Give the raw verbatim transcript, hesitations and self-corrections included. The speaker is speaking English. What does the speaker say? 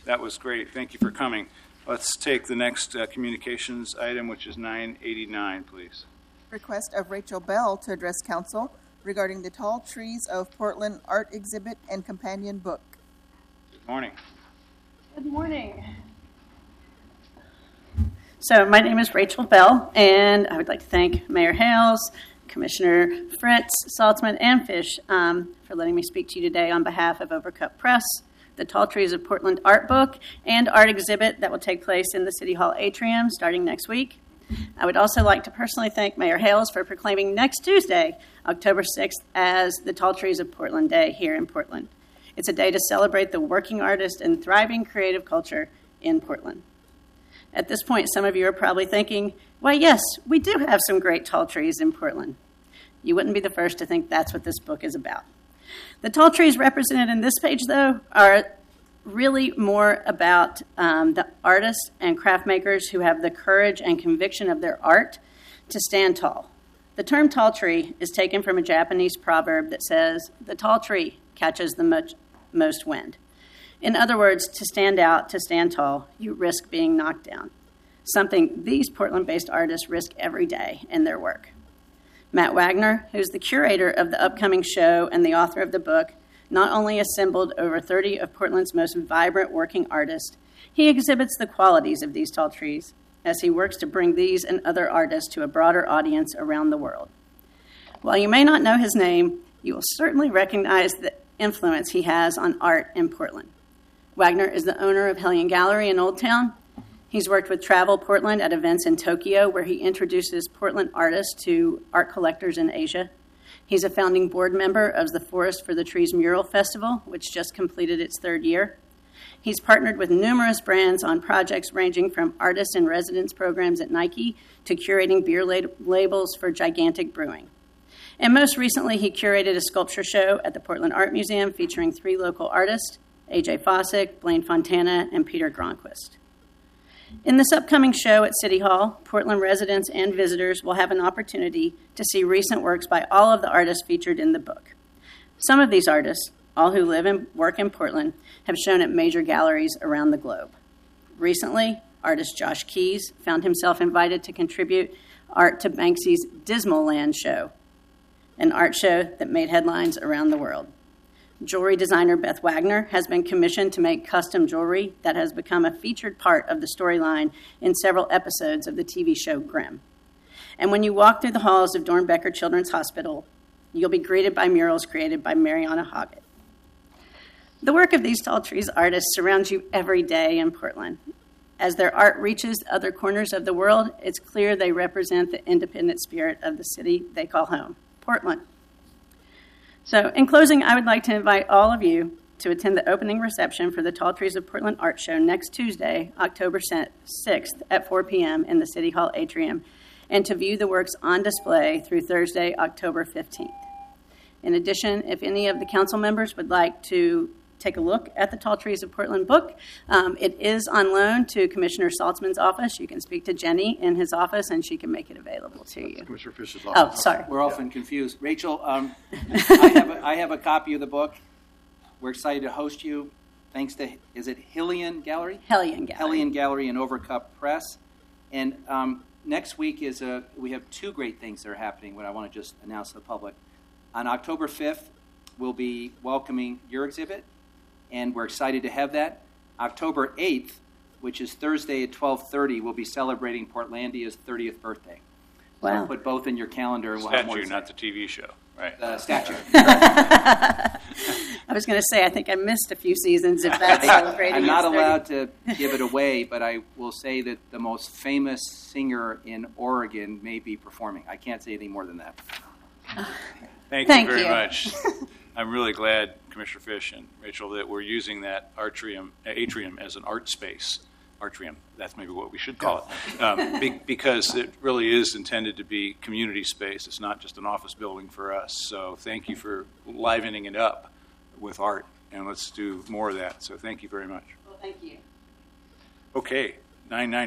That was great. Thank you for coming. Let's take the next uh, communications item, which is nine eighty-nine, please. Request of Rachel Bell to address council regarding the Tall Trees of Portland art exhibit and companion book. Good morning. Good morning. So my name is Rachel Bell, and I would like to thank Mayor Hales, Commissioner Fritz, Saltzman, and Fish um, for letting me speak to you today on behalf of Overcup Press, the Tall Trees of Portland art book, and art exhibit that will take place in the City Hall atrium starting next week. I would also like to personally thank Mayor Hales for proclaiming next Tuesday, October sixth, as the Tall Trees of Portland Day here in Portland. It's a day to celebrate the working artist and thriving creative culture in Portland. At this point, some of you are probably thinking, why, yes, we do have some great tall trees in Portland. You wouldn't be the first to think that's what this book is about. The tall trees represented in this page, though, are really more about um, the artists and craft makers who have the courage and conviction of their art to stand tall. The term tall tree is taken from a Japanese proverb that says, the tall tree catches the mo- most wind. In other words, to stand out, to stand tall, you risk being knocked down, something these Portland-based artists risk every day in their work. Matt Wagner, who's the curator of the upcoming show and the author of the book, not only assembled over thirty of Portland's most vibrant working artists, he exhibits the qualities of these tall trees as he works to bring these and other artists to a broader audience around the world. While you may not know his name, you will certainly recognize the influence he has on art in Portland. Wagner is the owner of Hellion Gallery in Old Town. He's worked with Travel Portland at events in Tokyo, where he introduces Portland artists to art collectors in Asia. He's a founding board member of the Forest for the Trees Mural Festival, which just completed its third year. He's partnered with numerous brands on projects ranging from artist in residence programs at Nike to curating beer lab- labels for Gigantic Brewing. And most recently, he curated a sculpture show at the Portland Art Museum featuring three local artists, A J Fossick, Blaine Fontana, and Peter Gronquist. In this upcoming show at City Hall, Portland residents and visitors will have an opportunity to see recent works by all of the artists featured in the book. Some of these artists, all who live and work in Portland, have shown at major galleries around the globe. Recently, artist Josh Keys found himself invited to contribute art to Banksy's Dismal Land show, an art show that made headlines around the world. Jewelry designer Beth Wagner has been commissioned to make custom jewelry that has become a featured part of the storyline in several episodes of the T V show Grimm. And when you walk through the halls of Dornbecker Children's Hospital, you'll be greeted by murals created by Mariana Hoggett. The work of these tall trees artists surrounds you every day in Portland. As their art reaches other corners of the world, it's clear they represent the independent spirit of the city they call home, Portland. So, in closing, I would like to invite all of you to attend the opening reception for the Tall Trees of Portland Art Show next Tuesday, October sixth at four p.m. in the City Hall atrium, and to view the works on display through Thursday, October fifteenth. In addition, if any of the council members would like to take a look at the Tall Trees of Portland book, um, it is on loan to Commissioner Saltzman's office. You can speak to Jenny in his office, and she can make it available to you. Commissioner Fisher's office. Oh, sorry. We're often yeah. confused. Rachel, um, I, have a, I have a copy of the book. We're excited to host you. Thanks to, is it Hellion Gallery? Hellion Gallery. Hellion Gallery and Overcup Press. And um, next week is a, we have two great things that are happening, what I want to just announce to the public. On October fifth, we'll be welcoming your exhibit, and we're excited to have that. October eighth, which is Thursday at twelve thirty, we'll be celebrating Portlandia's thirtieth birthday. So Wow. I'll put both in your calendar. And we'll Statue, have more to not say. the T V show, right? Uh, statue. I was going to say, I think I missed a few seasons if that's celebrating. I'm not its allowed to give it away, but I will say that the most famous singer in Oregon may be performing. I can't say anything more than that. Thank, Thank you very you. much. I'm really glad, Commissioner Fish and Rachel, that we're using that atrium, atrium as an art space. Atrium, that's maybe what we should call it, um, be, because it really is intended to be community space. It's not just an office building for us. So thank you for livening it up with art, and let's do more of that. So thank you very much. Well, thank you. Okay, nine ninety.